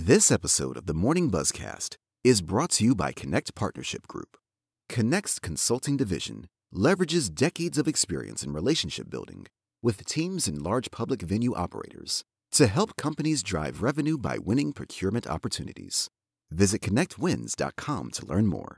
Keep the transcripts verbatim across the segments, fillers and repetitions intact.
This episode of the Morning Buzzcast is brought to you by Connect Partnership Group. Connect's consulting division leverages decades of experience in relationship building with teams and large public venue operators to help companies drive revenue by winning procurement opportunities. Visit connect wins dot com to learn more.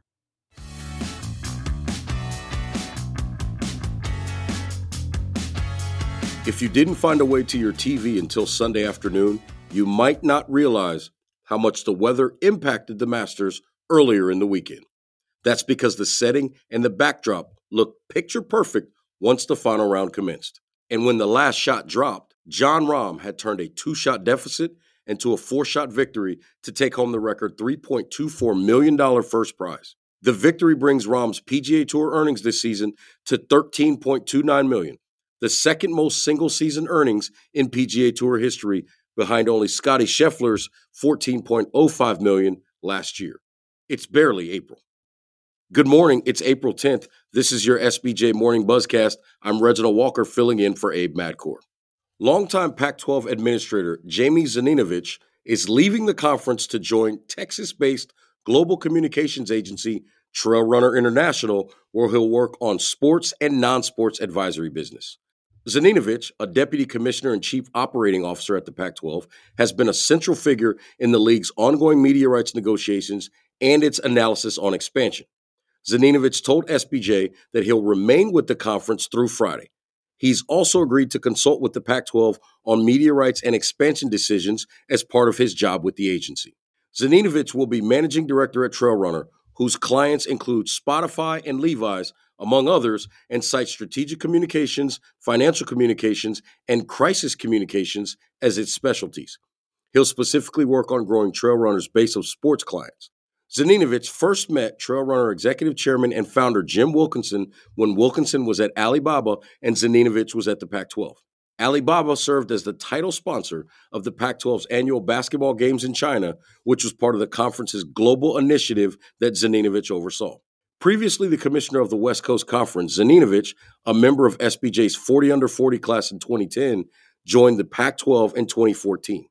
If you didn't find a way to your T V until Sunday afternoon, you might not realize how much the weather impacted the Masters earlier in the weekend. That's because the setting and the backdrop looked picture perfect once the final round commenced. And when the last shot dropped, Jon Rahm had turned a two-shot deficit into a four-shot victory to take home the record three point two four million dollars first prize. The victory brings Rahm's P G A Tour earnings this season to thirteen point two nine million dollars, the second most single-season earnings in P G A Tour history, behind only Scottie Scheffler's fourteen point oh five million dollars last year. It's barely April. Good morning, it's April tenth. This is your S B J Morning Buzzcast. I'm Reginald Walker filling in for Abe Madkour. Longtime Pac twelve administrator Jamie Zaninovich is leaving the conference to join Texas-based global communications agency Trail Runner International, where he'll work on sports and non-sports advisory business. Zaninovich, a deputy commissioner and chief operating officer at the Pac twelve, has been a central figure in the league's ongoing media rights negotiations and its analysis on expansion. Zaninovich told S B J that he'll remain with the conference through Friday. He's also agreed to consult with the Pac twelve on media rights and expansion decisions as part of his job with the agency. Zaninovich will be managing director at Trail Runner, whose clients include Spotify and Levi's, among others, and cite strategic communications, financial communications, and crisis communications as its specialties. He'll specifically work on growing Trail Runner's base of sports clients. Zaninovich first met Trail Runner executive chairman and founder Jim Wilkinson when Wilkinson was at Alibaba and Zaninovich was at the Pac twelve. Alibaba served as the title sponsor of the Pac twelve's annual basketball games in China, which was part of the conference's global initiative that Zaninovich oversaw. Previously the commissioner of the West Coast Conference, Zaninovich, a member of S B J's forty under forty class in twenty ten, joined the Pac twelve in twenty fourteen.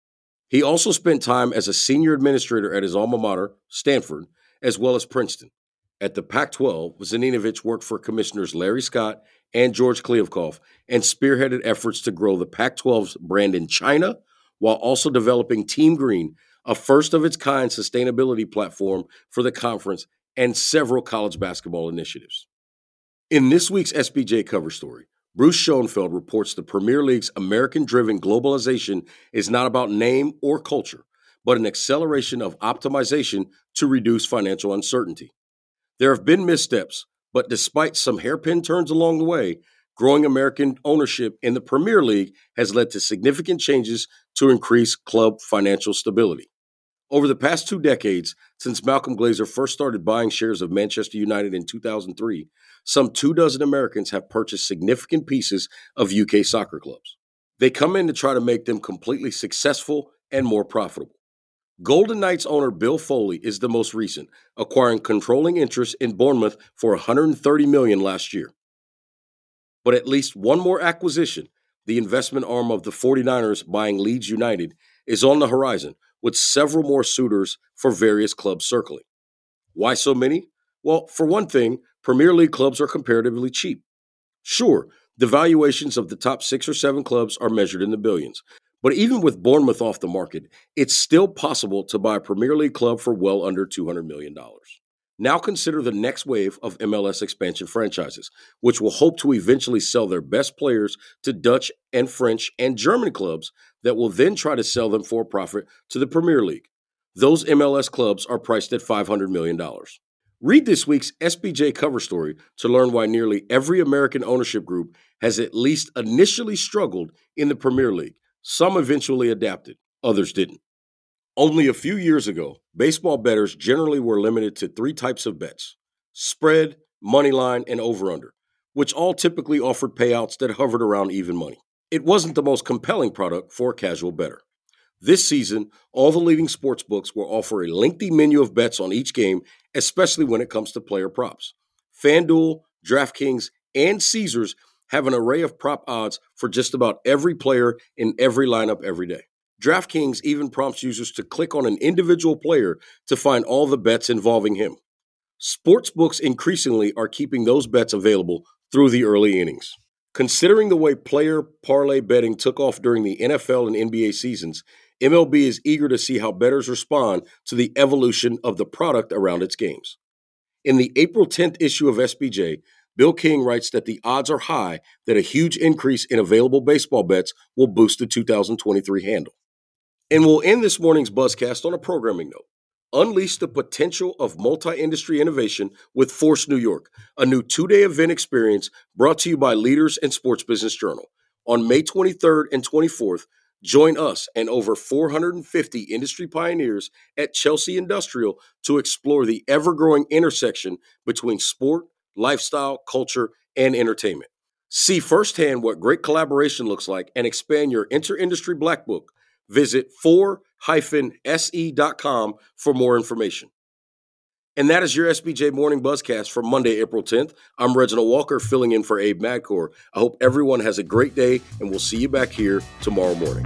He also spent time as a senior administrator at his alma mater, Stanford, as well as Princeton. At the Pac twelve, Zaninovich worked for Commissioners Larry Scott and George Kliavkoff and spearheaded efforts to grow the Pac twelve's brand in China while also developing Team Green, a first-of-its-kind sustainability platform for the conference and several college basketball initiatives. In this week's S B J cover story, Bruce Schoenfeld reports the Premier League's American-driven globalization is not about name or culture, but an acceleration of optimization to reduce financial uncertainty. There have been missteps, but despite some hairpin turns along the way, growing American ownership in the Premier League has led to significant changes to increase club financial stability. Over the past two decades, since Malcolm Glazer first started buying shares of Manchester United in two thousand three, some two dozen Americans have purchased significant pieces of U K soccer clubs. They come in to try to make them completely successful and more profitable. Golden Knights owner Bill Foley is the most recent, acquiring controlling interest in Bournemouth for one hundred thirty million dollars last year. But at least one more acquisition, the investment arm of the 49ers buying Leeds United, is on the horizon, with several more suitors for various clubs circling. Why so many? Well, for one thing, Premier League clubs are comparatively cheap. Sure, the valuations of the top six or seven clubs are measured in the billions, but even with Bournemouth off the market, it's still possible to buy a Premier League club for well under two hundred million dollars. Now consider the next wave of M L S expansion franchises, which will hope to eventually sell their best players to Dutch and French and German clubs that will then try to sell them for a profit to the Premier League. Those M L S clubs are priced at five hundred million dollars. Read this week's S B J cover story to learn why nearly every American ownership group has at least initially struggled in the Premier League. Some eventually adapted, others didn't. Only a few years ago, baseball bettors generally were limited to three types of bets: spread, money line, and over-under, which all typically offered payouts that hovered around even money. It wasn't the most compelling product for a casual bettor. This season, all the leading sports books will offer a lengthy menu of bets on each game, especially when it comes to player props. FanDuel, DraftKings, and Caesars have an array of prop odds for just about every player in every lineup every day. DraftKings even prompts users to click on an individual player to find all the bets involving him. Sportsbooks increasingly are keeping those bets available through the early innings. Considering the way player parlay betting took off during the N F L and N B A seasons, M L B is eager to see how bettors respond to the evolution of the product around its games. In the April tenth issue of S B J, Bill King writes that the odds are high that a huge increase in available baseball bets will boost the two thousand twenty-three handle. And we'll end this morning's Buzzcast on a programming note. Unleash the potential of multi-industry innovation with Force New York, a new two-day event experience brought to you by Leaders and Sports Business Journal. On May twenty-third and twenty-fourth, join us and over four hundred fifty industry pioneers at Chelsea Industrial to explore the ever-growing intersection between sport, lifestyle, culture, and entertainment. See firsthand what great collaboration looks like and expand your inter-industry black book. Visit four dash S E dot com for more information. And that is your S B J Morning Buzzcast for Monday, April tenth. I'm Reginald Walker filling in for Abe Madcore. I hope everyone has a great day, and we'll see you back here tomorrow morning.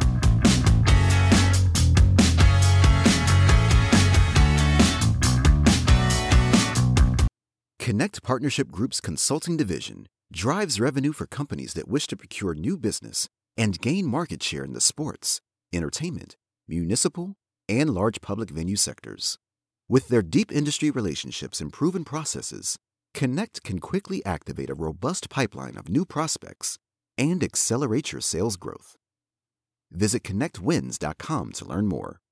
Connect Partnership Group's consulting division drives revenue for companies that wish to procure new business and gain market share in the sports, entertainment, municipal, and large public venue sectors. With their deep industry relationships and proven processes, Connect can quickly activate a robust pipeline of new prospects and accelerate your sales growth. Visit connect wins dot com to learn more.